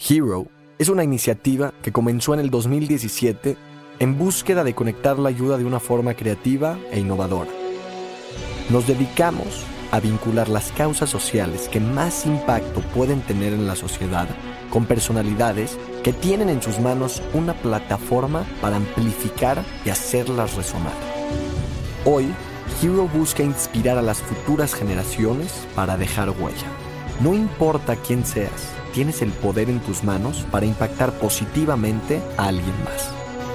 Hero es una iniciativa que comenzó en el 2017 en búsqueda de conectar la ayuda de una forma creativa e innovadora. Nos dedicamos a vincular las causas sociales que más impacto pueden tener en la sociedad con personalidades que tienen en sus manos una plataforma para amplificar y hacerlas resonar. Hoy, Hero busca inspirar a las futuras generaciones para dejar huella. No importa quién seas, tienes el poder en tus manos para impactar positivamente a alguien más.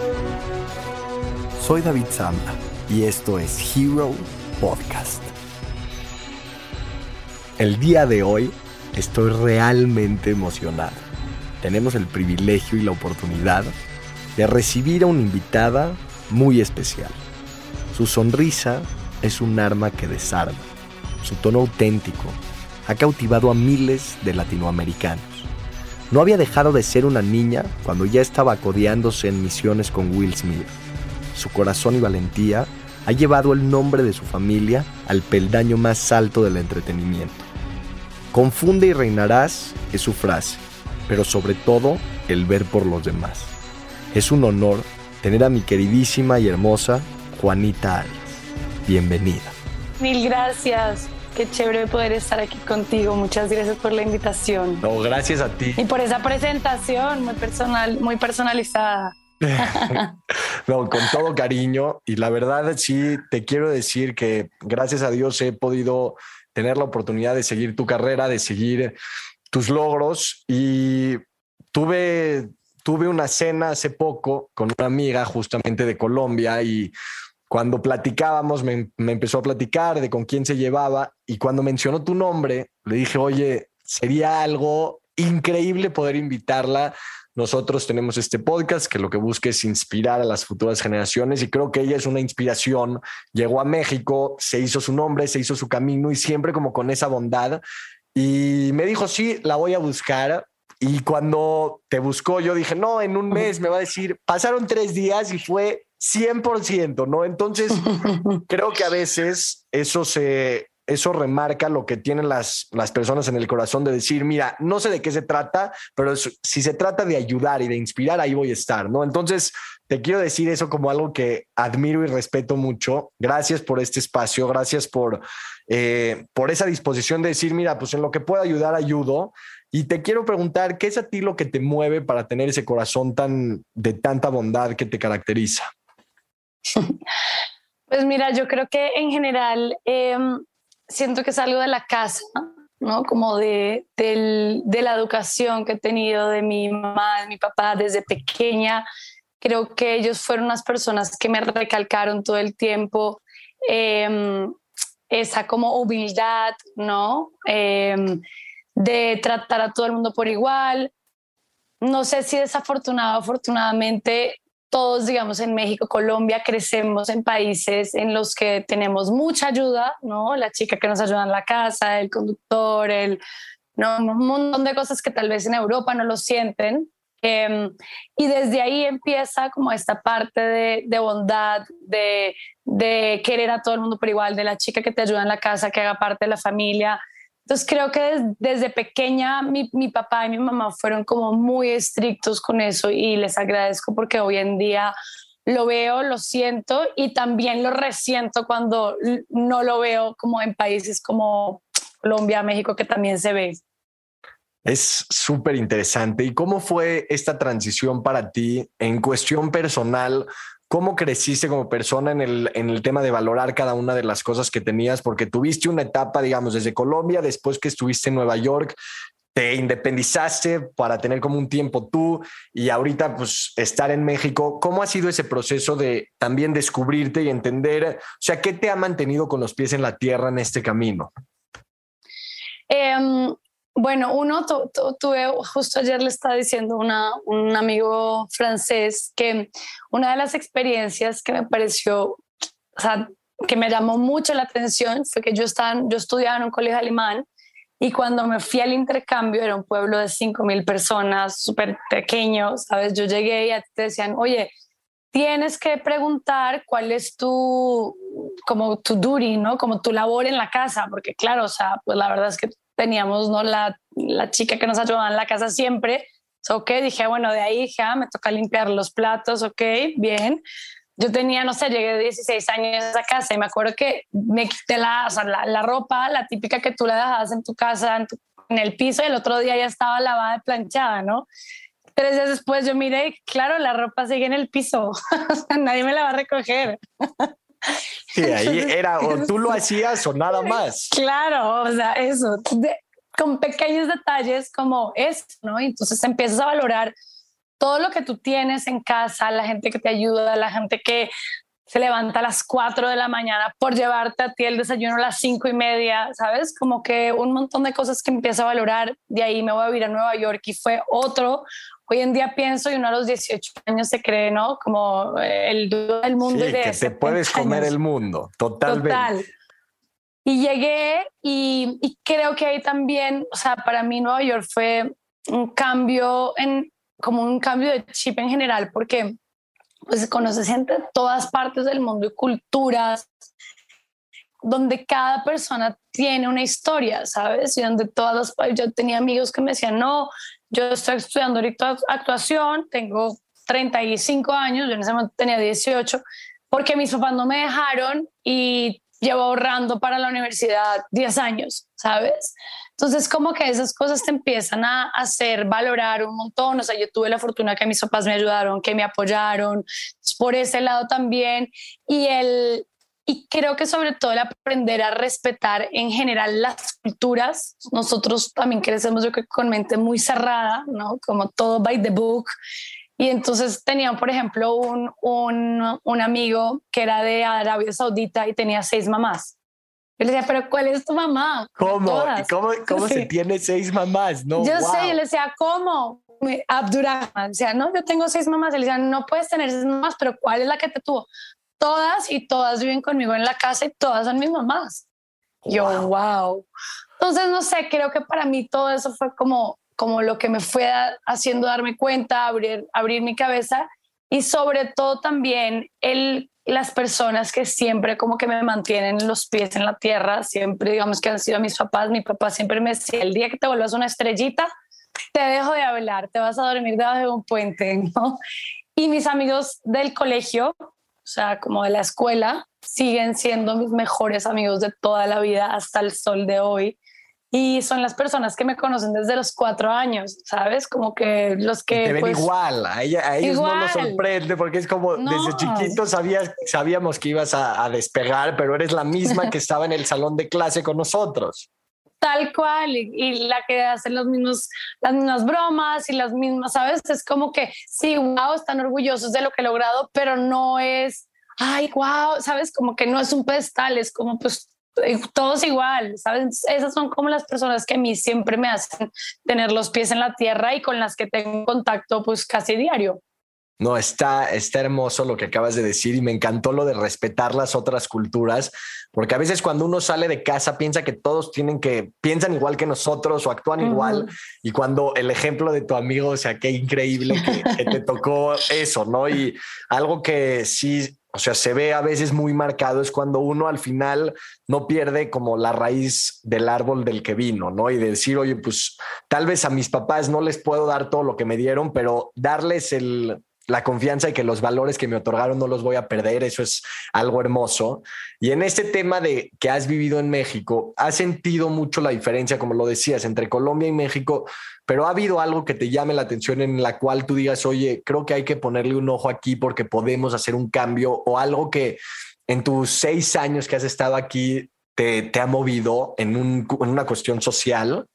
Soy David Zamba y esto es Hero Podcast. El día de hoy estoy realmente emocionado. Tenemos el privilegio y la oportunidad de recibir a una invitada muy especial. Su sonrisa es un arma que desarma. Su tono auténtico ha cautivado a miles de latinoamericanos. No había dejado de ser una niña cuando ya estaba codeándose en misiones con Will Smith. Su corazón y valentía ha llevado el nombre de su familia al peldaño más alto del entretenimiento. Confunde y reinarás es su frase, pero sobre todo el ver por los demás. Es un honor tener a mi queridísima y hermosa Juanita Arias. Bienvenida. Mil gracias. Qué chévere poder estar aquí contigo. Muchas gracias por la invitación. No, gracias a ti. Y por esa presentación muy personal, muy personalizada. No, con todo cariño. Y la verdad sí te quiero decir que gracias a Dios he podido tener la oportunidad de seguir tu carrera, de seguir tus logros. Y tuve una cena hace poco con una amiga justamente de Colombia y cuando platicábamos me empezó a platicar de con quién se llevaba y cuando mencionó tu nombre le dije, oye, sería algo increíble poder invitarla. Nosotros tenemos este podcast que lo que busca es inspirar a las futuras generaciones y creo que ella es una inspiración. Llegó a México, se hizo su nombre, se hizo su camino y siempre como con esa bondad. Y me dijo, sí, la voy a buscar. Y cuando te buscó, yo dije, no, en un mes me va a decir, pasaron 3 días y fue 100%, ¿no? Entonces, creo que a veces eso remarca lo que tienen las personas en el corazón de decir, mira, no sé de qué se trata, pero si se trata de ayudar y de inspirar, ahí voy a estar, ¿no? Entonces, te quiero decir eso como algo que admiro y respeto mucho. Gracias por este espacio, gracias por esa disposición de decir, mira, pues en lo que puedo ayudar, ayudo. Y te quiero preguntar, ¿qué es a ti lo que te mueve para tener ese corazón de tanta bondad que te caracteriza? Pues mira, yo creo que en general siento que es algo de la casa, ¿no? Como de la educación que he tenido de mi mamá, de mi papá desde pequeña. Creo que ellos fueron unas personas que me recalcaron todo el tiempo esa como humildad, ¿no? De tratar a todo el mundo por igual. No sé si desafortunado o afortunadamente todos, digamos, en México, Colombia, crecemos en países en los que tenemos mucha ayuda, ¿no? La chica que nos ayuda en la casa, el conductor, ¿no? Un montón de cosas que tal vez en Europa no lo sienten. Y desde ahí empieza como esta parte de bondad, de querer a todo el mundo por igual, de la chica que te ayuda en la casa, que haga parte de la familia. Entonces creo que desde pequeña mi papá y mi mamá fueron como muy estrictos con eso y les agradezco porque hoy en día lo veo, lo siento y también lo resiento cuando no lo veo como en países como Colombia, México, que también se ve. Es súper interesante. ¿Y cómo fue esta transición para ti en cuestión personal? ¿Cómo creciste como persona en el tema de valorar cada una de las cosas que tenías? Porque tuviste una etapa, digamos, desde Colombia, después que estuviste en Nueva York, te independizaste para tener como un tiempo tú y ahorita pues estar en México. ¿Cómo ha sido ese proceso de también descubrirte y entender? O sea, ¿qué te ha mantenido con los pies en la tierra en este camino? Bueno, tuve, justo ayer le estaba diciendo un amigo francés que una de las experiencias que me pareció, o sea, que me llamó mucho la atención fue que yo estudiaba en un colegio alemán y cuando me fui al intercambio era un pueblo de 5,000 personas, súper pequeño, ¿sabes? Yo llegué y te decían, oye, tienes que preguntar cuál es tu duty, ¿no? Como tu labor en la casa, porque claro, o sea, pues la verdad es que teníamos, ¿no? La chica que nos ayudaba en la casa siempre, Ok, dije, bueno, de ahí dije, me toca limpiar los platos, ok, bien. Yo tenía, no sé, llegué de 16 años a esa casa y me acuerdo que me quité la ropa, la típica que tú la dejabas en tu casa, en el piso, y el otro día ya estaba lavada y planchada, ¿no? 3 días después yo miré, claro, la ropa sigue en el piso, nadie me la va a recoger. Sí, ahí era o tú lo hacías o nada más. Claro, o sea, eso, con pequeños detalles como eso, ¿no? Y entonces empiezas a valorar todo lo que tú tienes en casa, la gente que te ayuda, la gente que se levanta a las 4 de la mañana por llevarte a ti el desayuno a las 5:30, ¿sabes? Como que un montón de cosas que empiezo a valorar. De ahí me voy a vivir a Nueva York y fue otro. Hoy en día pienso y uno a los 18 años se cree, ¿no? Como el dueño del mundo. Sí, y de que te puedes comer el mundo, totalmente. Total. Y llegué y creo que ahí también, o sea, para mí Nueva York fue un cambio como un cambio de chip en general, porque pues conoces gente de todas partes del mundo y culturas, donde cada persona tiene una historia, ¿sabes? Y donde yo tenía amigos que me decían, no, yo estoy estudiando ahorita actuación, tengo 35 años, yo en ese momento tenía 18, porque mis papás no me dejaron y llevo ahorrando para la universidad 10 años, ¿sabes? Entonces como que esas cosas te empiezan a hacer valorar un montón. O sea, yo tuve la fortuna que mis papás me ayudaron, que me apoyaron por ese lado también. Y creo que sobre todo el aprender a respetar en general las culturas. Nosotros también crecemos, yo creo, con mente muy cerrada, ¿no? Como todo by the book. Y entonces tenía, por ejemplo, un amigo que era de Arabia Saudita y tenía 6 mamás. Yo le decía, pero ¿cuál es tu mamá? ¿Cómo? Todas. ¿Cómo Sí. se tiene 6 mamás? No, yo wow. sé, yo le decía, ¿cómo? Abdurrahman, o sea, no, yo tengo 6 mamás. Y le decía, no puedes tener 6 mamás, pero ¿cuál es la que te tuvo? Todas, y todas viven conmigo en la casa y todas son mis mamás. Wow. Yo, wow. Entonces, no sé, creo que para mí todo eso fue como lo que me fue haciendo darme cuenta, abrir mi cabeza, y sobre todo también las personas que siempre como que me mantienen los pies en la tierra, siempre digamos que han sido mis papás. Mi papá siempre me decía, el día que te vuelvas una estrellita, te dejo de hablar, te vas a dormir debajo de un puente, ¿no? Y mis amigos del colegio, o sea, como de la escuela, siguen siendo mis mejores amigos de toda la vida hasta el sol de hoy. Y son las personas que me conocen desde los 4 años, ¿sabes? Como que los que... Y te ven pues, igual, a ellos igual. no nos sorprende porque es como no. Desde chiquitos sabíamos que ibas a despegar, pero eres la misma que estaba en el salón de clase con nosotros. Tal cual, y la que hace las mismas bromas y las mismas, ¿sabes? Es como que sí, wow, están orgullosos de lo que he logrado, pero no es, ay, wow, ¿sabes? Como que no es un pedestal, es como pues todos igual, ¿sabes? Esas son como las personas que a mí siempre me hacen tener los pies en la tierra y con las que tengo contacto pues casi diario. No, está hermoso lo que acabas de decir y me encantó lo de respetar las otras culturas, porque a veces cuando uno sale de casa piensa que todos piensan igual que nosotros o actúan igual, y cuando el ejemplo de tu amigo, o sea, qué increíble que te tocó eso, ¿no? Y algo que sí, o sea, se ve a veces muy marcado es cuando uno al final no pierde como la raíz del árbol del que vino, ¿no? Y de decir, oye, pues tal vez a mis papás no les puedo dar todo lo que me dieron, pero darles la confianza y que los valores que me otorgaron no los voy a perder, eso es algo hermoso. Y en este tema de que has vivido en México, ¿has sentido mucho la diferencia, como lo decías, entre Colombia y México? Pero ¿ha habido algo que te llame la atención en la cual tú digas, oye, creo que hay que ponerle un ojo aquí porque podemos hacer un cambio, o algo que en tus 6 años que has estado aquí te ha movido en una cuestión social?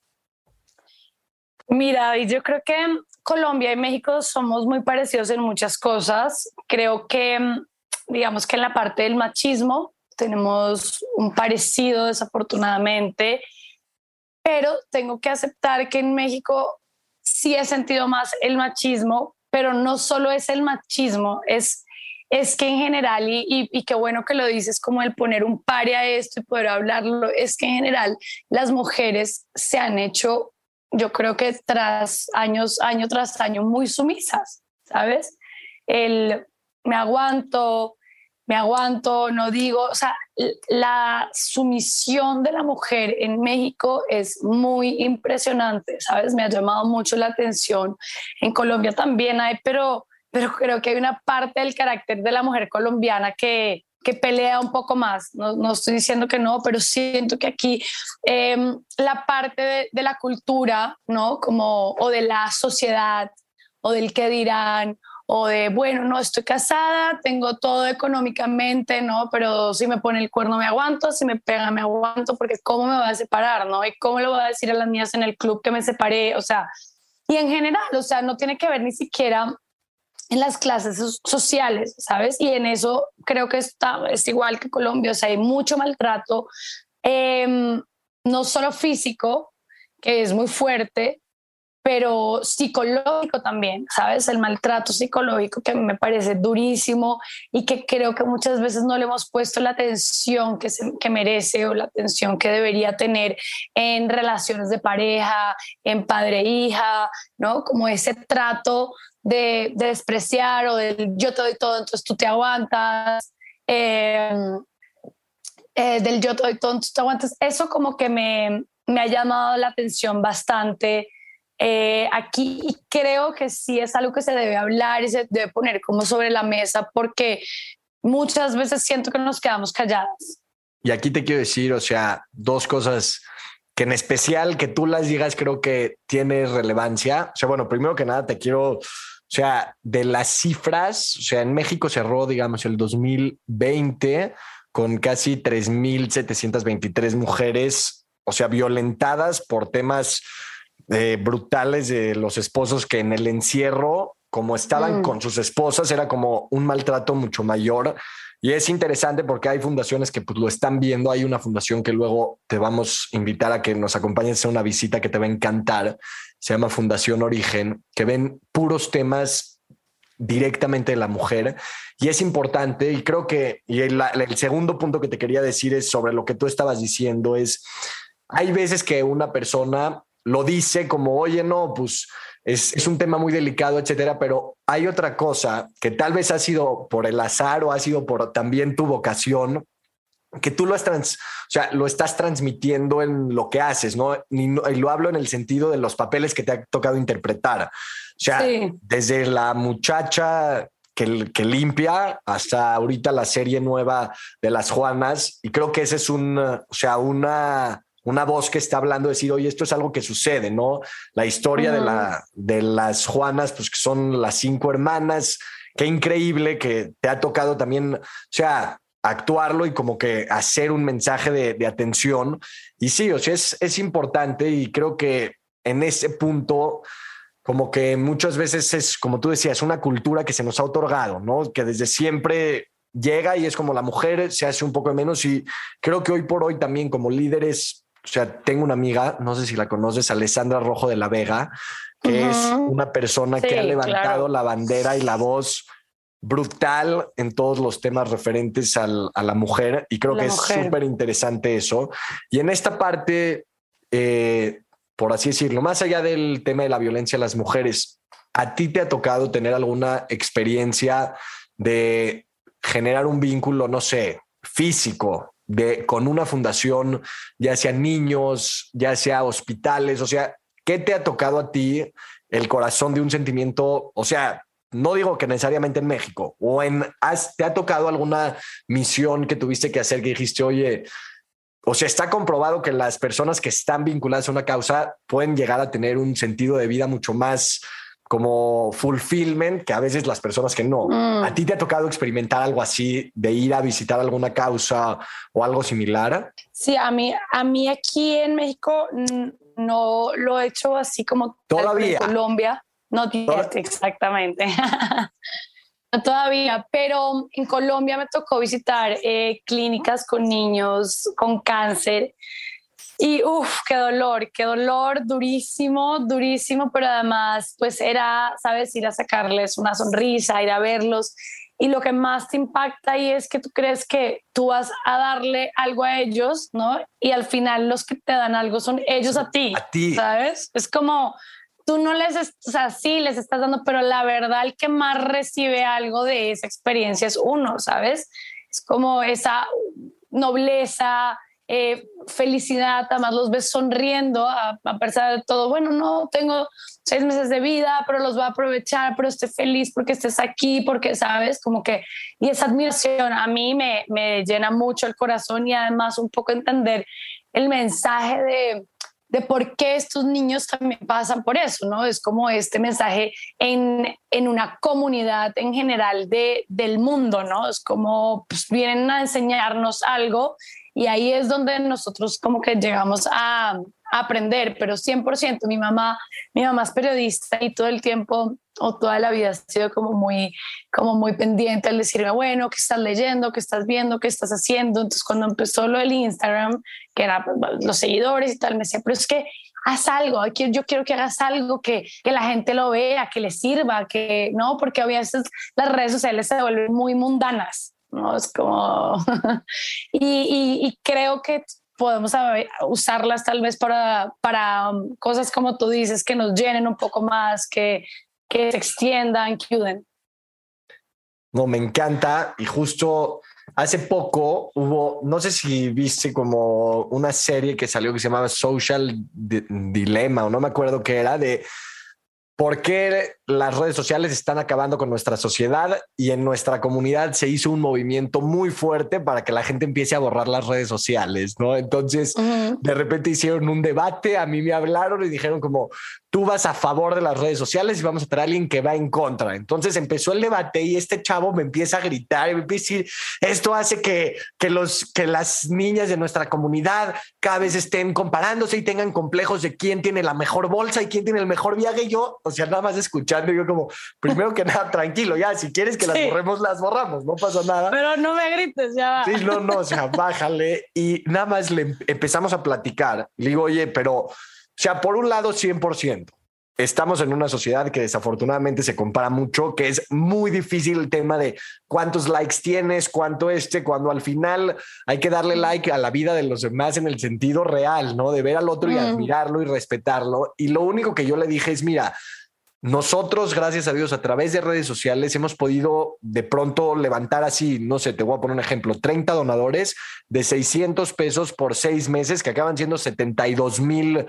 Mira, y yo creo que Colombia y México somos muy parecidos en muchas cosas. Creo que, digamos que en la parte del machismo tenemos un parecido, desafortunadamente, pero tengo que aceptar que en México sí he sentido más el machismo, pero no solo es el machismo, es que en general, y qué bueno que lo dices, como el poner un pare a esto y poder hablarlo, es que en general las mujeres se han hecho, yo creo que año tras año, muy sumisas, ¿sabes? Me aguanto, me aguanto, no digo, o sea, la sumisión de la mujer en México es muy impresionante, ¿sabes? Me ha llamado mucho la atención. En Colombia también hay, pero creo que hay una parte del carácter de la mujer colombiana que pelea un poco más. No, no estoy diciendo que no, pero siento que aquí la parte de la cultura, ¿no? Como, o de la sociedad, o del qué dirán, o de, bueno, no, estoy casada, tengo todo económicamente, ¿no? Pero si me pone el cuerno me aguanto, si me pega me aguanto, porque ¿cómo me voy a separar, no? ¿Y cómo le voy a decir a las niñas en el club que me separé? O sea, y en general, o sea, no tiene que ver ni siquiera en las clases sociales, ¿sabes? Y en eso creo que es igual que Colombia, o sea, hay mucho maltrato, no solo físico, que es muy fuerte, pero psicológico también, ¿sabes? El maltrato psicológico que me parece durísimo y que creo que muchas veces no le hemos puesto la atención que merece o la atención que debería tener en relaciones de pareja, en padre-hija, ¿no? Como ese trato de despreciar o del yo te doy todo, entonces tú te aguantas, del yo te doy todo, entonces tú te aguantas. Eso como que me ha llamado la atención bastante aquí y creo que sí es algo que se debe hablar y se debe poner como sobre la mesa porque muchas veces siento que nos quedamos calladas. Y aquí te quiero decir, o sea, dos cosas que en especial que tú las digas creo que tiene relevancia. O sea, bueno, primero que nada te quiero, o sea, de las cifras, o sea, en México cerró, digamos, el 2020 con casi 3,723 mujeres, o sea, violentadas por temas brutales de los esposos que en el encierro, como estaban con sus esposas, era como un maltrato mucho mayor. Y es interesante porque hay fundaciones que pues, lo están viendo. Hay una fundación que luego te vamos a invitar a que nos acompañes a una visita que te va a encantar. Se llama Fundación Origen, que ven puros temas directamente de la mujer. Y es importante. Y creo que el segundo punto que te quería decir es sobre lo que tú estabas diciendo. Hay veces que una persona lo dice como, oye, no, pues es un tema muy delicado, etcétera, pero hay otra cosa que tal vez ha sido por el azar o ha sido por también tu vocación, que tú lo estás transmitiendo en lo que haces, ¿no? Y lo hablo en el sentido de los papeles que te ha tocado interpretar. O sea, sí, desde la muchacha que limpia hasta ahorita la serie nueva de las Juanas, y creo que ese es una voz que está hablando, decir, oye, esto es algo que sucede, ¿no? La historia de las Juanas, pues que son las 5 hermanas, qué increíble que te ha tocado también, o sea, actuarlo y como que hacer un mensaje de atención. Y sí, o sea, es importante y creo que en ese punto, como que muchas veces es, como tú decías, una cultura que se nos ha otorgado, ¿no? Que desde siempre llega y es como la mujer se hace un poco de menos y creo que hoy por hoy también como líderes. O sea, tengo una amiga, no sé si la conoces, Alessandra Rojo de la Vega, que es una persona que ha levantado la bandera y la voz brutal en todos los temas referentes a la mujer. Y creo que es súper interesante eso. Y en esta parte, por así decirlo, más allá del tema de la violencia a las mujeres, ¿a ti te ha tocado tener alguna experiencia de generar un vínculo, no sé, físico? Con una fundación, ya sea niños, ya sea hospitales, o sea, ¿qué te ha tocado a ti el corazón de un sentimiento? O sea, no digo que necesariamente en México, ¿te ha tocado alguna misión que tuviste que hacer que dijiste, oye, o sea, está comprobado que las personas que están vinculadas a una causa pueden llegar a tener un sentido de vida mucho más como fulfillment que a veces las personas que no. ¿A ti te ha tocado experimentar algo así, de ir a visitar alguna causa o algo similar? Sí, a mí aquí en México no lo he hecho así como todavía. En Colombia, no exactamente. No todavía, pero en Colombia me tocó visitar clínicas con niños con cáncer. Y qué dolor, durísimo, durísimo, pero además pues era, sabes, ir a sacarles una sonrisa, ir a verlos. Y lo que más te impacta ahí es que tú crees que tú vas a darle algo a ellos, ¿no? Y al final los que te dan algo son ellos a ti, ¿sabes? Es como, tú no o sea, sí les estás dando, pero la verdad el que más recibe algo de esa experiencia es uno, ¿sabes? es como esa nobleza, felicidad, además los ves sonriendo a pesar de todo. Bueno, no tengo 6 meses de vida, pero los voy a aprovechar, pero estoy feliz porque estés aquí, porque sabes, como que, y esa admiración a mí me llena mucho el corazón y además un poco entender el mensaje de por qué estos niños también pasan por eso, ¿no? Es como este mensaje en una comunidad en general del mundo, ¿no? Es como pues, vienen a enseñarnos algo y ahí es donde nosotros como que llegamos a aprender, pero 100%. Mi mamá es periodista y todo el tiempo o toda la vida ha sido como muy pendiente al decirme, bueno, ¿qué estás leyendo? ¿Qué estás viendo? ¿Qué estás haciendo? Entonces cuando empezó lo del Instagram, que era los seguidores y tal, me decía, pero es que haz algo, yo quiero que hagas algo que la gente lo vea, que le sirva, que no, porque a veces las redes sociales se vuelven muy mundanas, ¿no? Es como... y creo que podemos usarlas tal vez para cosas como tú dices, que nos llenen un poco más, que se extiendan, que ayuden. No, me encanta. Y justo hace poco hubo, no sé si viste como una serie que salió que se llamaba Social Dilemma o no me acuerdo qué era, de por qué las redes sociales están acabando con nuestra sociedad, y en nuestra comunidad se hizo un movimiento muy fuerte para que la gente empiece a borrar las redes sociales, ¿no? Entonces, de repente hicieron un debate, a mí me hablaron y dijeron como, tú vas a favor de las redes sociales y vamos a traer a alguien que va en contra. Entonces empezó el debate y este chavo me empieza a gritar y me empieza a decir, esto hace que las niñas de nuestra comunidad cada vez estén comparándose y tengan complejos de quién tiene la mejor bolsa y quién tiene el mejor viaje. Y yo, o sea, nada más escuchando, yo como, primero que nada, tranquilo, ya, si quieres que las borremos, las borramos, no pasa nada. Pero no me grites, ya va. Sí, no, o sea, bájale. Y nada más le empezamos a platicar. Le digo, oye, pero, o sea, por un lado, 100%. Estamos en una sociedad que desafortunadamente se compara mucho, que es muy difícil el tema de cuántos likes tienes, cuando al final hay que darle like a la vida de los demás en el sentido real, ¿no? De ver al otro y admirarlo y respetarlo. Y lo único que yo le dije es, mira, nosotros, gracias a Dios, a través de redes sociales hemos podido de pronto levantar así, no sé, te voy a poner un ejemplo, 30 donadores de 600 pesos por 6 meses, que acaban siendo 72,000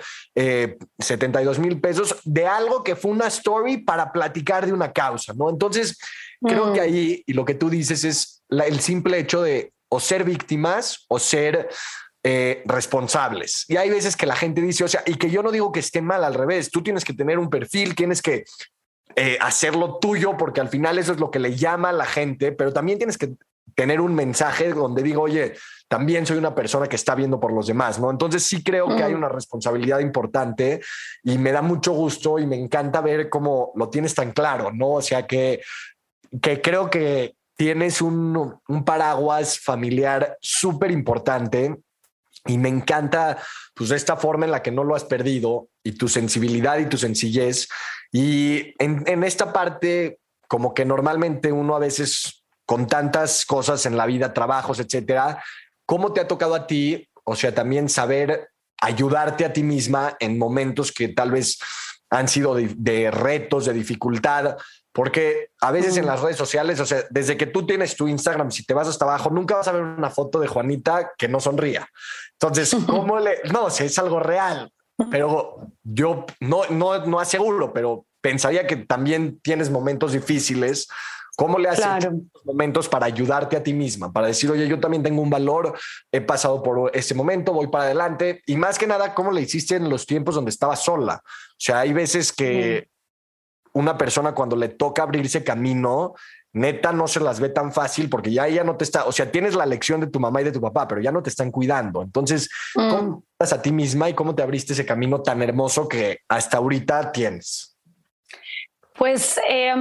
pesos de algo que fue una story para platicar de una causa, ¿no? Entonces, creo que ahí, y lo que tú dices es el simple hecho de o ser víctimas o ser responsables. Y hay veces que la gente dice, o sea, y que yo no digo que esté mal, al revés, tú tienes que tener un perfil, tienes que hacerlo tuyo, porque al final eso es lo que le llama a la gente, pero también tienes que tener un mensaje donde digo, oye, también soy una persona que está viendo por los demás, ¿no? Entonces sí creo que hay una responsabilidad importante y me da mucho gusto y me encanta ver cómo lo tienes tan claro, ¿no? O sea, que creo que tienes un paraguas familiar súper importante. Y me encanta pues esta forma en la que no lo has perdido y tu sensibilidad y tu sencillez. Y en esta parte, como que normalmente uno a veces con tantas cosas en la vida, trabajos, etcétera, ¿cómo te ha tocado a ti? O sea, también saber ayudarte a ti misma en momentos que tal vez han sido de retos, de dificultad. Porque a veces en las redes sociales, o sea, desde que tú tienes tu Instagram, si te vas hasta abajo, nunca vas a ver una foto de Juanita que no sonría. Entonces, no, o sea, es algo real, pero yo no aseguro, pero pensaría que también tienes momentos difíciles. ¿Cómo le haces en estos momentos para ayudarte a ti misma? Para decir, oye, yo también tengo un valor, he pasado por ese momento, voy para adelante. Y más que nada, ¿cómo le hiciste en los tiempos donde estabas sola? O sea, hay veces que una persona cuando le toca abrirse camino, neta no se las ve tan fácil porque ya ella no te está, o sea, tienes la lección de tu mamá y de tu papá, pero ya no te están cuidando. Entonces, ¿cómo estás a ti misma y cómo te abriste ese camino tan hermoso que hasta ahorita tienes? Pues,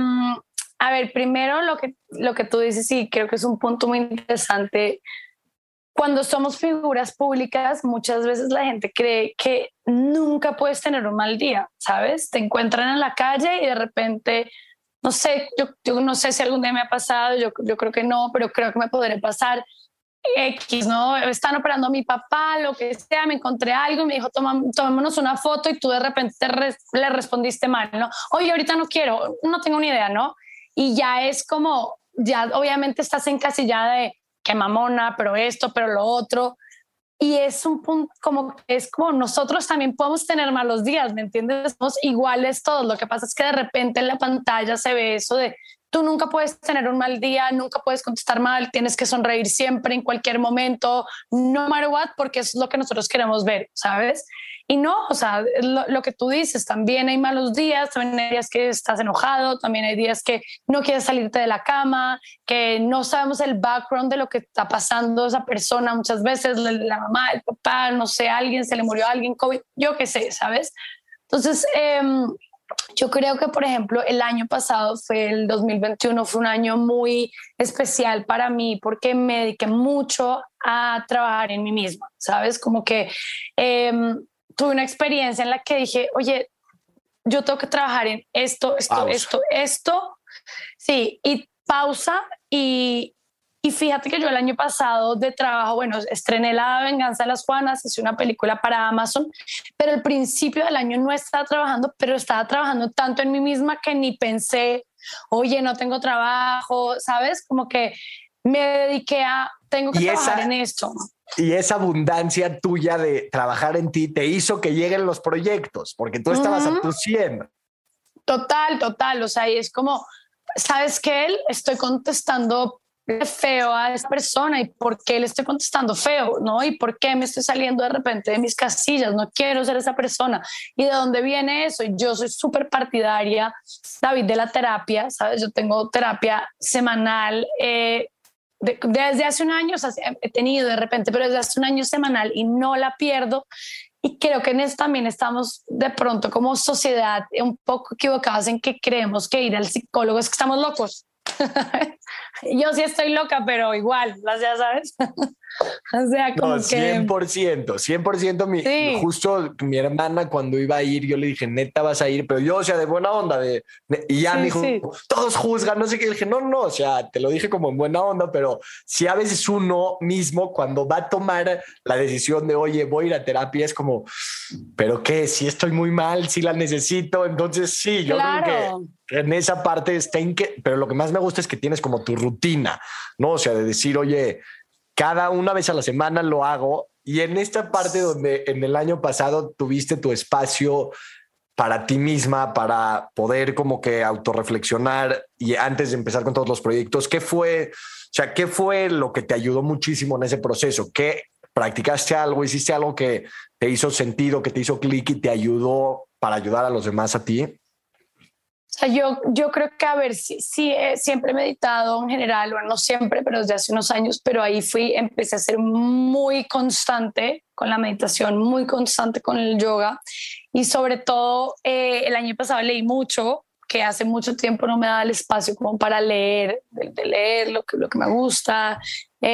a ver, primero lo que tú dices, sí, creo que es un punto muy interesante. Cuando somos figuras públicas, muchas veces la gente cree que nunca puedes tener un mal día, ¿sabes? Te encuentran en la calle y de repente, no sé, yo no sé si algún día me ha pasado, yo creo que no, pero creo que me podría pasar X, ¿no? Están operando a mi papá, lo que sea, me encontré algo y me dijo, tomémonos una foto y tú de repente le respondiste mal, ¿no? Oye, ahorita no quiero, no tengo ni idea, ¿no? Y ya es como, ya obviamente estás encasillada de qué mamona, pero esto, pero lo otro. Y es un punto es como nosotros también podemos tener malos días, ¿me entiendes? Somos iguales todos. Lo que pasa es que de repente en la pantalla se ve eso de tú nunca puedes tener un mal día, nunca puedes contestar mal, tienes que sonreír siempre, en cualquier momento, no matter what, porque eso es lo que nosotros queremos ver, ¿sabes? Y no, o sea, lo que tú dices, también hay malos días, también hay días que estás enojado, también hay días que no quieres salirte de la cama, que no sabemos el background de lo que está pasando esa persona. Muchas veces la mamá, el papá, no sé, alguien se le murió a alguien, COVID, yo qué sé, ¿sabes? Entonces, yo creo que, por ejemplo, el año pasado el 2021, fue un año muy especial para mí porque me dediqué mucho a trabajar en mí misma, ¿sabes? Como que tuve una experiencia en la que dije, oye, yo tengo que trabajar en esto. Sí, y pausa y fíjate que yo el año pasado de trabajo, bueno, estrené La Venganza de las Juanas, hice una película para Amazon, pero al principio del año no estaba trabajando, pero estaba trabajando tanto en mí misma que ni pensé, oye, no tengo trabajo, ¿sabes? Como que me dediqué tengo que trabajar en esto. Y esa abundancia tuya de trabajar en ti te hizo que lleguen los proyectos, porque tú estabas a tu 100. Total. O sea, y es como, ¿sabes qué? Estoy contestando feo a esa persona y por qué le estoy contestando feo, ¿no? Y por qué me estoy saliendo de repente de mis casillas, no quiero ser esa persona. ¿Y de dónde viene eso? Yo soy súper partidaria, David, de la terapia, ¿sabes? Yo tengo terapia semanal, desde hace un año, o sea, he tenido de repente, pero desde hace un año semanal y no la pierdo. Y creo que en eso también estamos de pronto como sociedad un poco equivocados en que creemos que ir al psicólogo es que estamos locos. Yo sí estoy loca, pero igual, ya sabes. O sea, como no, 100%, 100%. Sí. Justo mi hermana cuando iba a ir, yo le dije, neta vas a ir, pero yo, o sea, de buena onda, y ya me dijo, todos juzgan, no sé qué. Le dije, no, o sea, te lo dije como en buena onda, pero si a veces uno mismo cuando va a tomar la decisión de, oye, voy a ir a terapia, es como, pero qué, si estoy muy mal, si la necesito, entonces sí, yo creo que en esa parte pero lo que más me gusta es que tienes como tu rutina, ¿no? O sea, de decir, oye, cada una vez a la semana lo hago, y en esta parte donde en el año pasado tuviste tu espacio para ti misma, para poder como que autorreflexionar y antes de empezar con todos los proyectos, ¿qué fue lo que te ayudó muchísimo en ese proceso? ¿Qué practicaste algo, hiciste algo que te hizo sentido, que te hizo clic y te ayudó para ayudar a los demás a ti? O sea, yo creo que, a ver, sí, siempre he meditado en general, bueno, no siempre, pero desde hace unos años, pero ahí empecé a ser muy constante con la meditación, muy constante con el yoga, y sobre todo el año pasado leí mucho, que hace mucho tiempo no me daba el espacio como para leer, de leer lo que me gusta,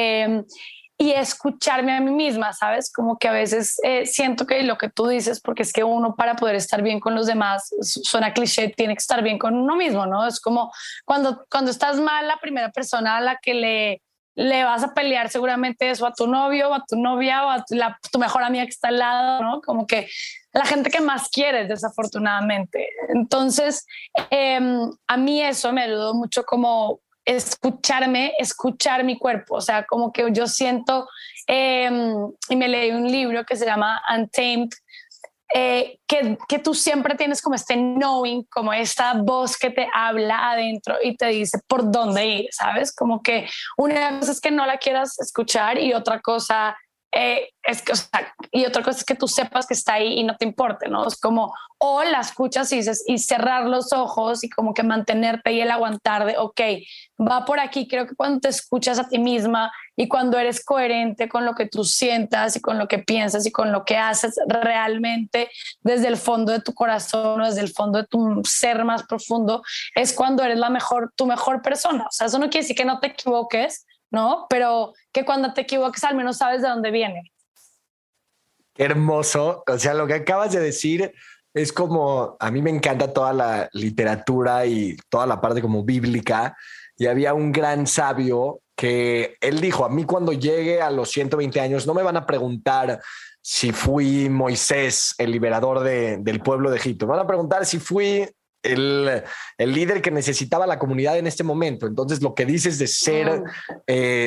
y escucharme a mí misma, ¿sabes? Como que a veces siento que lo que tú dices, porque es que uno para poder estar bien con los demás, suena cliché, tiene que estar bien con uno mismo, ¿no? Es como cuando estás mal, la primera persona a la que le vas a pelear seguramente eso a tu novio o a tu novia o a tu mejor amiga que está al lado, ¿no? Como que la gente que más quieres, desafortunadamente. Entonces, a mí eso me ayudó mucho como escuchar mi cuerpo, o sea, como que yo siento, y me leí un libro que se llama Untamed, que tú siempre tienes como este knowing, como esta voz que te habla adentro y te dice por dónde ir, ¿sabes? Como que una cosa es que no la quieras escuchar y otra cosa y otra cosa es que tú sepas que está ahí y no te importe, ¿no? Es como, o la escuchas y dices, y cerrar los ojos y como que mantenerte y el aguantar de, ok, va por aquí. Creo que cuando te escuchas a ti misma y cuando eres coherente con lo que tú sientas y con lo que piensas y con lo que haces realmente desde el fondo de tu corazón o desde el fondo de tu ser más profundo, es cuando eres tu mejor persona. O sea, eso no quiere decir que no te equivoques, ¿no? Pero que cuando te equivoques al menos sabes de dónde viene. Qué hermoso. O sea, lo que acabas de decir es como, a mí me encanta toda la literatura y toda la parte como bíblica, y había un gran sabio que él dijo, a mí cuando llegue a los 120 años no me van a preguntar si fui Moisés, el liberador del pueblo de Egipto, me van a preguntar si fui el líder que necesitaba la comunidad en este momento. Entonces, lo que dices de ser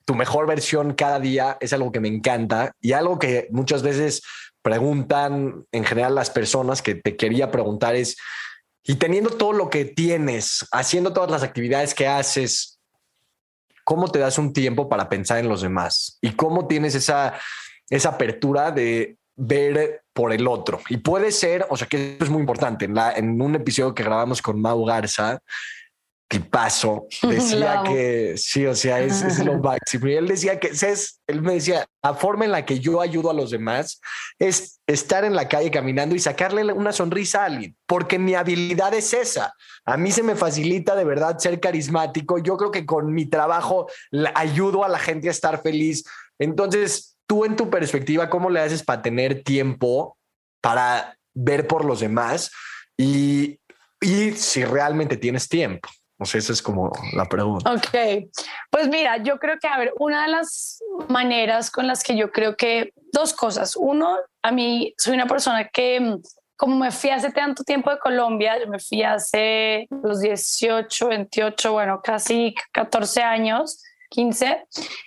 tu mejor versión cada día es algo que me encanta y algo que muchas veces preguntan en general las personas que te quería preguntar es, y teniendo todo lo que tienes, haciendo todas las actividades que haces, ¿cómo te das un tiempo para pensar en los demás? ¿Y cómo tienes esa apertura de ver por el otro? Y puede ser, o sea, que eso es muy importante. En un episodio que grabamos con Mau Garza, tipazo, decía que sí, o sea, es lo máximo. Y él decía que él me decía, la forma en la que yo ayudo a los demás es estar en la calle caminando y sacarle una sonrisa a alguien, porque mi habilidad es esa. A mí se me facilita de verdad ser carismático. Yo creo que con mi trabajo ayudo a la gente a estar feliz. Entonces, tú en tu perspectiva, ¿cómo le haces para tener tiempo para ver por los demás? Y si realmente tienes tiempo. No sé, esa es como la pregunta. Ok, pues mira, yo creo que, a ver, una de las maneras con las que yo creo que dos cosas. Uno, a mí soy una persona que, como me fui hace tanto tiempo de Colombia, yo me fui hace los 18, 28, bueno, casi 14 años, 15,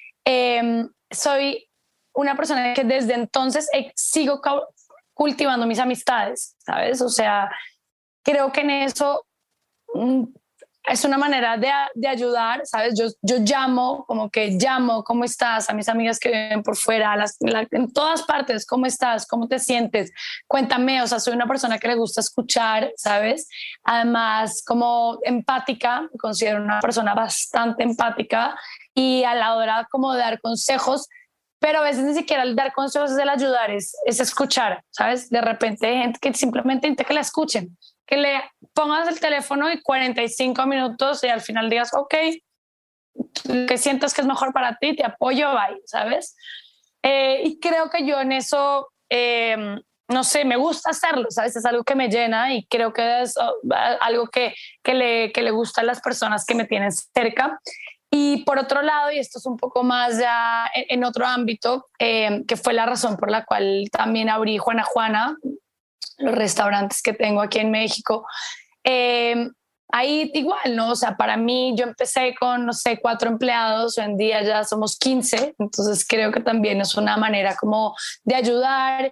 soy una persona que desde entonces sigo cultivando mis amistades, ¿sabes? O sea, creo que en eso es una manera de ayudar, ¿sabes? Yo llamo, ¿cómo estás? A mis amigas que viven por fuera, en todas partes, ¿cómo estás? ¿Cómo te sientes? Cuéntame, o sea, soy una persona que le gusta escuchar, ¿sabes? Además, como empática, me considero una persona bastante empática y a la hora como de dar consejos, pero a veces ni siquiera el dar consejos es el ayudar, es escuchar, ¿sabes? De repente hay gente que simplemente intenta que la escuchen, que le pongas el teléfono y 45 minutos y al final digas, ok, que sientas que es mejor para ti, te apoyo, bye, ¿sabes? Y creo que yo en eso, no sé, me gusta hacerlo, ¿sabes? Es algo que me llena y creo que es algo que le gusta a las personas que me tienen cerca. Y por otro lado, y esto es un poco más ya en otro ámbito, que fue la razón por la cual también abrí Juana Juana, los restaurantes que tengo aquí en México. Ahí igual, ¿no? O sea, para mí yo empecé con, no sé, 4 empleados, hoy en día ya somos 15, entonces creo que también es una manera como de ayudar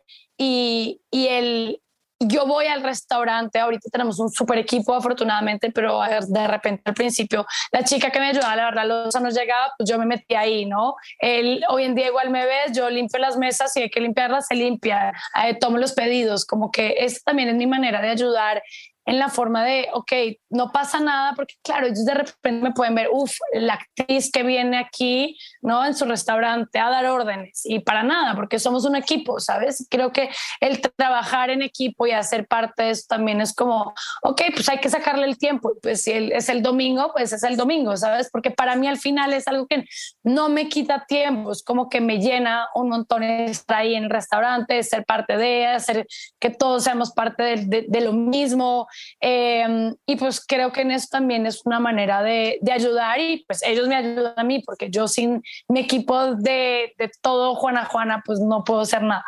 yo voy al restaurante, ahorita tenemos un super equipo afortunadamente, pero de repente al principio la chica que me ayudaba, la verdad, los no llegaba, pues yo me metí ahí, ¿no? Hoy en día igual me ves, yo limpio las mesas y hay que limpiarlas, se limpia, tomo los pedidos, como que esta también es mi manera de ayudar en la forma de, ok, no pasa nada, porque claro, ellos de repente me pueden ver, la actriz que viene aquí, ¿no? En su restaurante a dar órdenes, y para nada, porque somos un equipo, ¿sabes? Creo que el trabajar en equipo y hacer parte de eso también es como, ok, pues hay que sacarle el tiempo, pues si es el domingo, pues es el domingo, ¿sabes? Porque para mí al final es algo que no me quita tiempo, es como que me llena un montón estar ahí en el restaurante, ser parte de, hacer que todos seamos parte de lo mismo. Y pues creo que en eso también es una manera de ayudar, y pues ellos me ayudan a mí, porque yo sin mi equipo de todo Juana Juana pues no puedo hacer nada.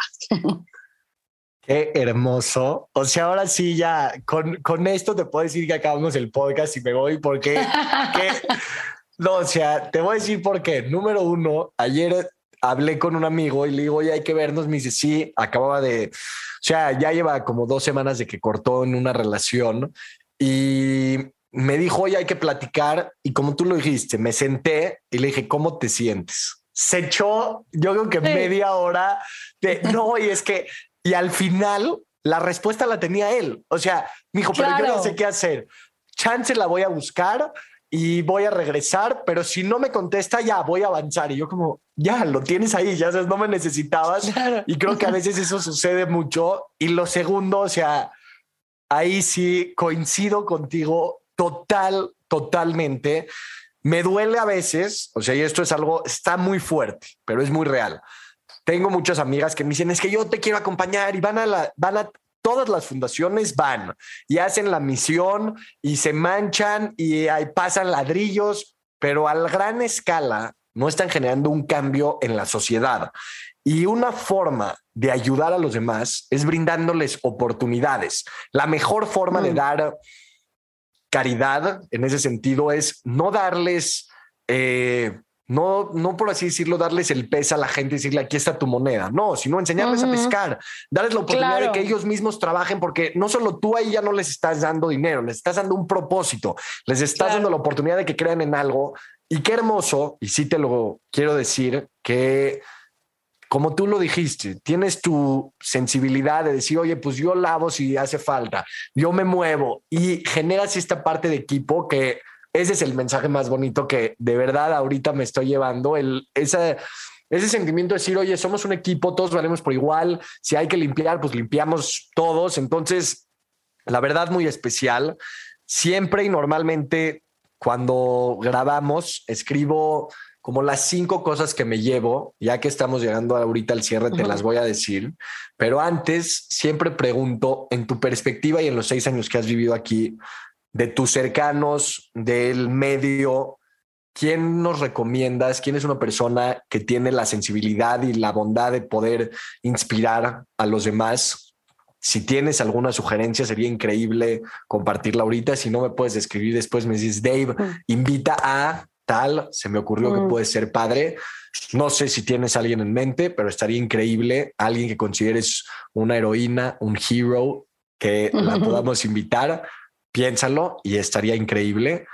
Qué hermoso. O sea, ahora sí ya con esto te puedo decir que acabamos el podcast y me voy porque no, o sea, te voy a decir por qué. Número uno, ayer hablé con un amigo y le digo, oye, hay que vernos. Me dice, sí, acababa de, o sea, ya lleva como 2 semanas de que cortó en una relación y me dijo, oye, hay que platicar. Y como tú lo dijiste, me senté y le dije, ¿cómo te sientes? Se echó, yo creo que media hora de, no, y es que, y al final la respuesta la tenía él. O sea, me dijo, pero yo no sé qué hacer. Chance la voy a buscar y voy a regresar, pero si no me contesta, ya voy a avanzar. Y yo como, ya, lo tienes ahí, ya sabes, no me necesitabas. Claro. Y creo que a veces eso sucede mucho. Y lo segundo, o sea, ahí sí coincido contigo totalmente. Me duele a veces, o sea, y esto es algo, está muy fuerte, pero es muy real. Tengo muchas amigas que me dicen, es que yo te quiero acompañar, y van a todas las fundaciones, van y hacen la misión y se manchan y ahí pasan ladrillos, pero a gran escala no están generando un cambio en la sociedad. Y una forma de ayudar a los demás es brindándoles oportunidades. La mejor forma de dar caridad en ese sentido es no darles no por así decirlo, darles el pez a la gente y decirle aquí está tu moneda. No, sino enseñarles a pescar, darles la oportunidad de que ellos mismos trabajen, porque no solo tú ahí ya no les estás dando dinero, les estás dando un propósito, les estás dando la oportunidad de que crean en algo. Y qué hermoso, y sí te lo quiero decir, que como tú lo dijiste, tienes tu sensibilidad de decir, oye, pues yo lavo si hace falta, yo me muevo y generas esta parte de equipo que ese es el mensaje más bonito que de verdad ahorita me estoy llevando, ese sentimiento de decir, oye, somos un equipo, todos valemos por igual, si hay que limpiar, pues limpiamos todos. Entonces, la verdad, muy especial. Siempre y normalmente cuando grabamos, escribo como las 5 cosas que me llevo, ya que estamos llegando ahorita al cierre, te las voy a decir, pero antes siempre pregunto, en tu perspectiva y en los 6 años que has vivido aquí, de tus cercanos, del medio, ¿quién nos recomiendas? ¿Quién es una persona que tiene la sensibilidad y la bondad de poder inspirar a los demás? Si tienes alguna sugerencia, sería increíble compartirla ahorita. Si no, me puedes escribir después, me dices, Dave, invita a tal, se me ocurrió que puede ser padre. No sé si tienes a alguien en mente, pero estaría increíble, alguien que consideres una heroína, un hero, que la podamos invitar. Piénsalo y estaría increíble.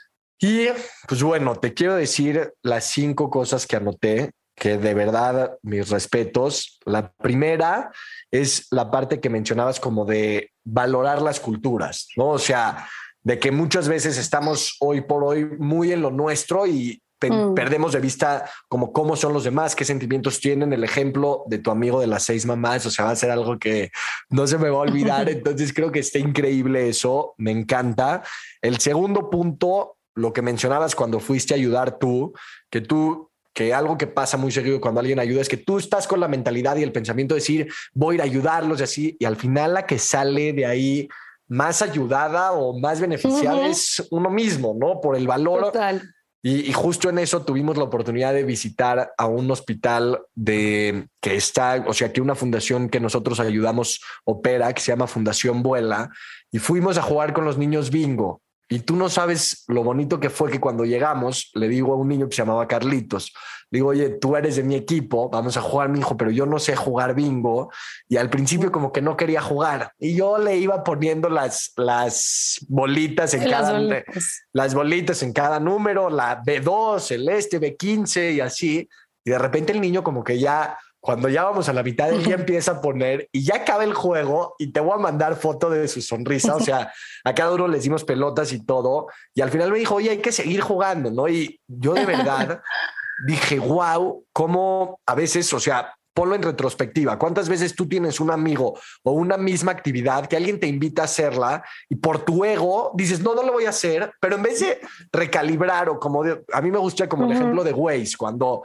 Y pues bueno, te quiero decir las 5 cosas que anoté, que de verdad mis respetos. La primera es la parte que mencionabas como de valorar las culturas, ¿no? O sea, de que muchas veces estamos hoy por hoy muy en lo nuestro y perdemos de vista como cómo son los demás, qué sentimientos tienen. El ejemplo de tu amigo de las 6 mamás, o sea, va a ser algo que no se me va a olvidar. Entonces creo que está increíble eso, me encanta. El segundo punto, lo que mencionabas cuando fuiste a ayudar tú, que algo que pasa muy seguido cuando alguien ayuda es que tú estás con la mentalidad y el pensamiento de decir, voy a ir a ayudarlos y así, y al final la que sale de ahí más ayudada o más beneficiada es uno mismo, ¿no? Por el valor. Total. Y justo en eso tuvimos la oportunidad de visitar a un hospital que está, o sea, que una fundación que nosotros ayudamos opera, que se llama Fundación Vuela, y fuimos a jugar con los niños bingo. Y tú no sabes lo bonito que fue que cuando llegamos, le digo a un niño que se llamaba Carlitos, le digo, oye, tú eres de mi equipo, vamos a jugar, mi hijo, pero yo no sé jugar bingo. Y al principio como que no quería jugar. Y yo le iba poniendo las bolitas en las bolitas en cada número, la B2, el B15 y así. Y de repente el niño como que ya... Cuando ya vamos a la mitad, él ya empieza a poner y ya acaba el juego y te voy a mandar foto de su sonrisa. O sea, a cada uno les dimos pelotas y todo. Y al final me dijo, oye, hay que seguir jugando, ¿no? Y yo de verdad dije, wow, cómo a veces, o sea, ponlo en retrospectiva. ¿Cuántas veces tú tienes un amigo o una misma actividad que alguien te invita a hacerla y por tu ego dices, no lo voy a hacer, pero en vez de recalibrar o como a mí me gusta como el ejemplo de Waze, cuando...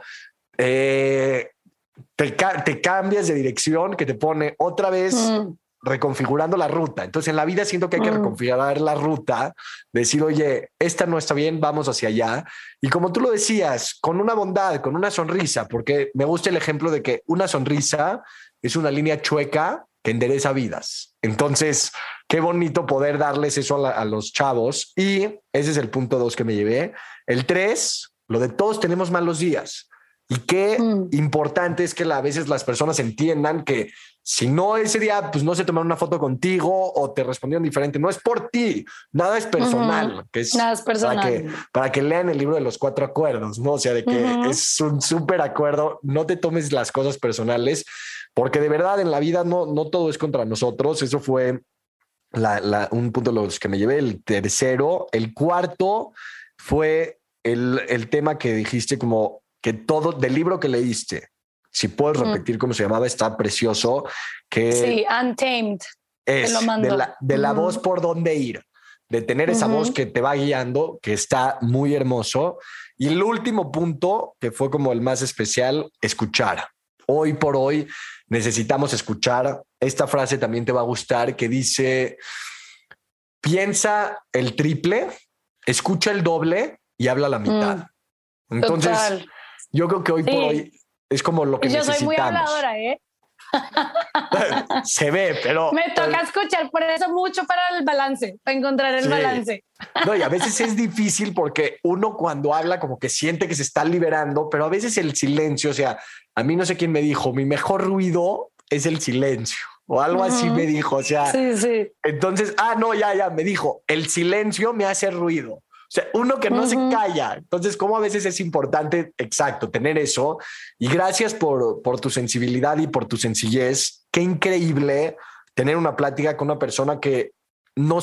te cambias de dirección que te pone otra vez reconfigurando la ruta. Entonces en la vida siento que hay que reconfigurar la ruta, decir, oye, esta no está bien, vamos hacia allá. Y como tú lo decías, con una bondad, con una sonrisa, porque me gusta el ejemplo de que una sonrisa es una línea chueca que endereza vidas. Entonces, qué bonito poder darles eso a los chavos. Y ese es el punto 2 que me llevé. El 3, lo de todos tenemos malos días. Y qué importante es que a veces las personas entiendan que si no ese día, pues no se tomaron una foto contigo o te respondieron diferente, no es por ti, nada es personal, que es, nada es personal. Para que lean el libro de los 4 acuerdos, ¿no? O sea, de que es un súper acuerdo, no te tomes las cosas personales, porque de verdad en la vida no todo es contra nosotros. Eso fue un punto de los que me llevé. El tercero, el cuarto fue el tema que dijiste como que todo del libro que leíste, si puedes repetir cómo se llamaba, está precioso. Que sí, Untamed. Es de la voz por dónde ir, de tener esa voz que te va guiando, que está muy hermoso. Y el último punto, que fue como el más especial, escuchar. Hoy por hoy necesitamos escuchar. Esta frase también te va a gustar, que dice, piensa el triple, escucha el doble y habla la mitad. Entonces... Total. Yo creo que hoy por hoy es como lo que necesitamos. Yo soy muy habladora, ¿eh? Se ve, pero... Me toca escuchar por eso mucho para el balance, para encontrar el balance. No, y a veces es difícil porque uno cuando habla como que siente que se está liberando, pero a veces el silencio, o sea, a mí no sé quién me dijo, mi mejor ruido es el silencio o algo así me dijo, o sea, sí. Entonces, no, ya, me dijo, el silencio me hace ruido. O sea, uno que no se calla. Entonces, como a veces es importante, exacto, tener eso. Y gracias por tu sensibilidad y por tu sencillez. Qué increíble tener una plática con una persona que no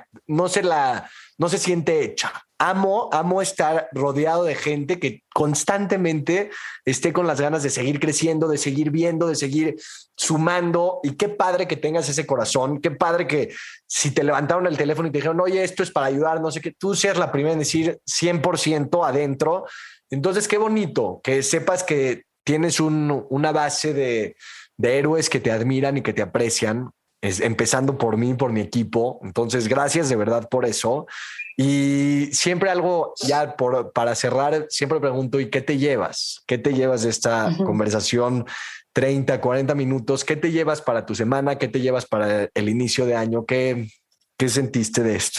se siente hecha. Amo estar rodeado de gente que constantemente esté con las ganas de seguir creciendo, de seguir viendo, de seguir sumando. Y qué padre que tengas ese corazón. Qué padre que si te levantaron el teléfono y te dijeron, oye, esto es para ayudar, no sé qué, tú seas la primera en decir 100% adentro. Entonces, qué bonito que sepas que tienes una base de héroes que te admiran y que te aprecian. Empezando por mí, por mi equipo. Entonces, gracias de verdad por eso. Y siempre algo, ya para cerrar, siempre pregunto, ¿y qué te llevas? ¿Qué te llevas de esta conversación? 30, 40 minutos. ¿Qué te llevas para tu semana? ¿Qué te llevas para el inicio de año? ¿Qué sentiste de esto?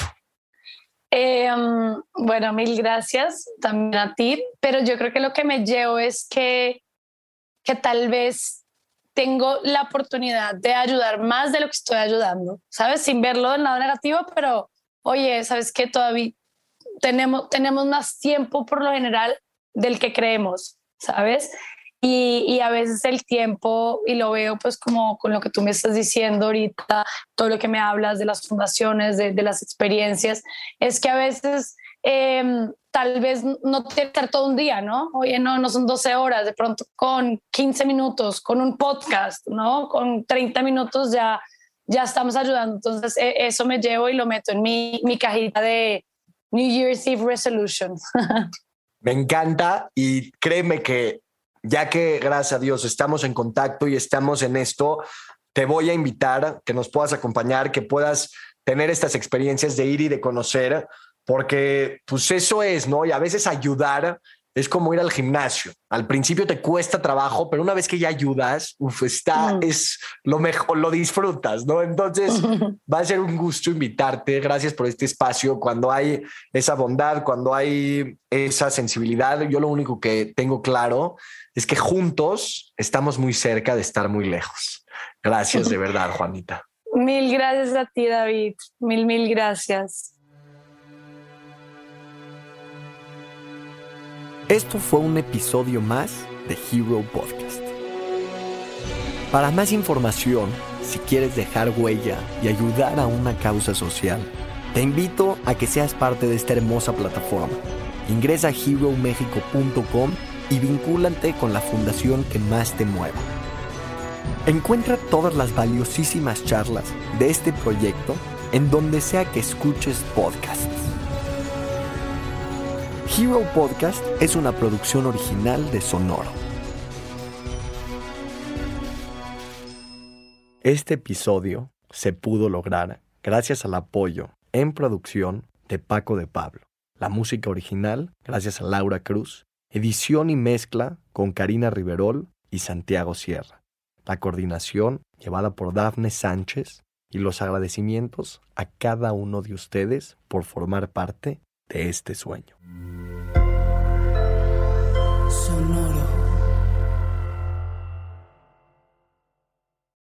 Bueno, mil gracias también a ti, pero yo creo que lo que me llevo es que tal vez tengo la oportunidad de ayudar más de lo que estoy ayudando, ¿sabes? Sin verlo del lado negativo, pero oye, ¿sabes qué? Todavía tenemos más tiempo por lo general del que creemos, ¿sabes? Y a veces el tiempo, y lo veo pues como con lo que tú me estás diciendo ahorita, todo lo que me hablas de las fundaciones, de las experiencias, es que a veces tal vez no tiene que ser todo un día, ¿no? Oye, no son 12 horas, de pronto con 15 minutos, con un podcast, ¿no? Con 30 minutos ya estamos ayudando. Entonces eso me llevo y lo meto en mi cajita de New Year's Eve Resolutions. Me encanta y créeme que ya que gracias a Dios estamos en contacto y estamos en esto, te voy a invitar que nos puedas acompañar, que puedas tener estas experiencias de ir y de conocer, porque pues eso es, ¿no? Y a veces ayudar es como ir al gimnasio. Al principio te cuesta trabajo, pero una vez que ya ayudas, es lo mejor, lo disfrutas, ¿no? Entonces va a ser un gusto invitarte. Gracias por este espacio. Cuando hay esa bondad, cuando hay esa sensibilidad, yo lo único que tengo claro es que juntos estamos muy cerca de estar muy lejos. Gracias de verdad, Juanita. Mil gracias a ti, David. Mil gracias. Esto fue un episodio más de Hero Podcast. Para más información, si quieres dejar huella y ayudar a una causa social, te invito a que seas parte de esta hermosa plataforma. Ingresa a heromexico.com y vincúlate con la fundación que más te mueva. Encuentra todas las valiosísimas charlas de este proyecto en donde sea que escuches podcasts. Hero Podcast es una producción original de Sonoro. Este episodio se pudo lograr gracias al apoyo en producción de Paco de Pablo. La música original gracias a Laura Cruz. Edición y mezcla con Karina Riverol y Santiago Sierra. La coordinación llevada por Dafne Sánchez y los agradecimientos a cada uno de ustedes por formar parte de este sueño. Sonoro.